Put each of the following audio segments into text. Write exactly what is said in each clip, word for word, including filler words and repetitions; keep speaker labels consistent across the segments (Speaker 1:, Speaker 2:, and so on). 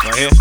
Speaker 1: Right here.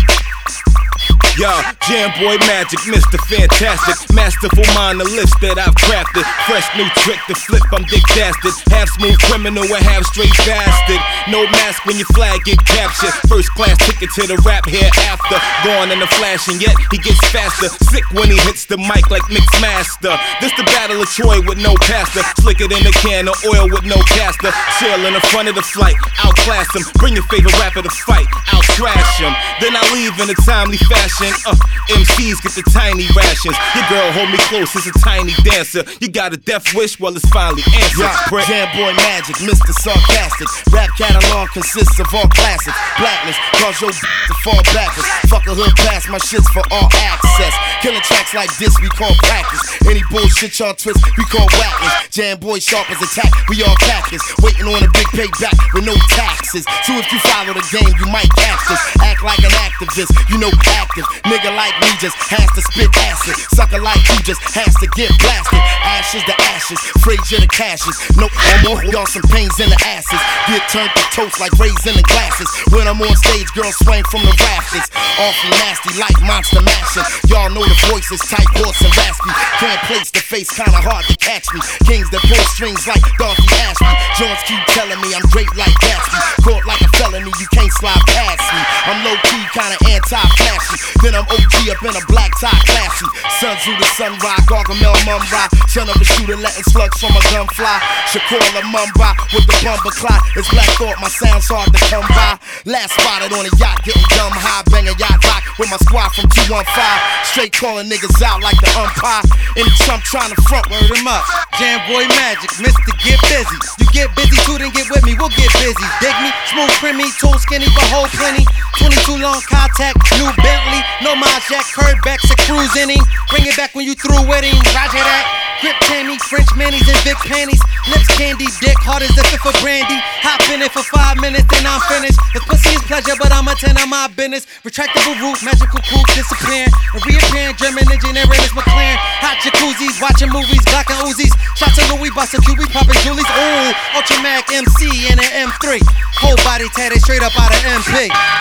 Speaker 1: Yo, Jam Boy Magic, Mister Fantastic, masterful mind, the list that I've crafted. Fresh new trick to flip, I'm Dick Dastard. Half smooth criminal and half straight bastard. No mask when your flag get captured. First class ticket to the rap hereafter. Gone in a flash and yet he gets faster. Sick when he hits the mic like Mixmaster. This the battle of Troy with no pastor. Slicker than a can of oil with no caster. Chill in the front of the flight, outclass him. Bring your favorite rapper to fight, I'll trash him. Then I leave in a timely fashion. Uh, M Cs get the tiny rations. Your girl hold me close, it's a tiny dancer. You got a death wish, well it's finally answered.
Speaker 2: Yeah, Jam Boy Magic, Mister Sarcastic. Rap catalog consists of all classics. Blackness, cause your to fall backwards. Fuck a hood pass, my shit's for all access. Killing tracks like this, we call practice. Any bullshit y'all twist, we call whackness. Jam Boy sharp as attack, we all cactus. Waiting on a big payback with no taxes. So if you follow the game, you might catch this. Act like an activist, you know active. Nigga like me just has to spit acid. Sucker like you just has to get blasted. Ashes to ashes, Frazier to cashes. No more, y'all some pains in the asses. Get turned to toast like raisins in the glasses. When I'm on stage, girls swing from the rafters. Awful nasty like monster mashing. Y'all know the voice is tight, hoarse and raspy. Can't place the face, kinda hard to catch me. Kings that pull strings like Dorothy Ashby. Jones keep telling me I'm great like Gatsby. Caught like a felony, you can't slide past me. I'm low key, kinda anti-flashy. Then I'm O G up in a black tie, classy. Sun to the sunrise, Gargamel Mumbai. Son of a shooter, letting slugs from a gun fly. Shakur La Mumbai with the bumper clock. It's Black Thought, my sound's hard to come by. Last spotted on a yacht, getting dumb high, banging yacht rock with my squad from two one five. Straight calling niggas out like the umpire. Any Trump trying to front, word him up.
Speaker 3: Jam Boy Magic, Mister Get Busy. You get busy too, then get with me, we'll get busy. Dig me, smooth, creamy, too skinny, but hold plenty. twenty-two long contact, new Bentley. No mind jack, curd back, a cruise inning. Bring it back when you through with him. Roger that. Grip candy, French manis and big panties. Lips candy, dick hard as the fifth of brandy. Hop in it for five minutes, then I'm finished. If pussy is pleasure, but I'm a ten on my business. Retractable roof, magical cool, disappearing. And reappearing, German engineer, Ernest McLaren. Hot jacuzzis, watching movies, Glock and Uzis. Shots of Louis, bustin' Q B, poppin' Julies. Ooh, Ultra Mac M C and an M three. Whole body tatted straight up out of M P.